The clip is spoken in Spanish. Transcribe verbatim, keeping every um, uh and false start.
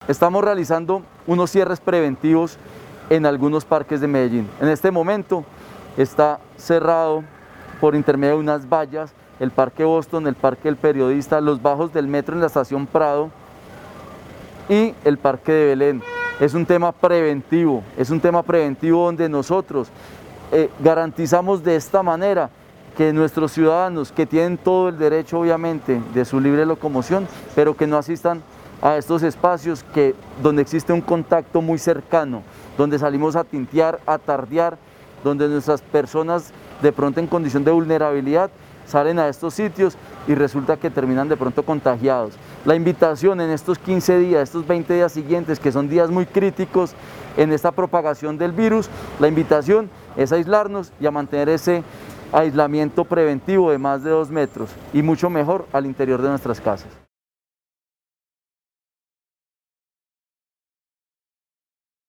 Estamos realizando unos cierres preventivos en algunos parques de Medellín. En este momento está cerrado por intermedio de unas vallas el Parque Boston, el Parque del Periodista, los bajos del metro en la estación Prado y el Parque de Belén. Es un tema preventivo, es un tema preventivo donde nosotros eh, garantizamos de esta manera que nuestros ciudadanos, que tienen todo el derecho obviamente de su libre locomoción, pero que no asistan a estos espacios que, donde existe un contacto muy cercano, donde salimos a tintear, a tardear, donde nuestras personas de pronto en condición de vulnerabilidad salen a estos sitios y resulta que terminan de pronto contagiados. La invitación en estos quince días, estos veinte días siguientes, que son días muy críticos en esta propagación del virus, la invitación es a aislarnos y a mantener ese aislamiento preventivo de más de dos metros y mucho mejor al interior de nuestras casas.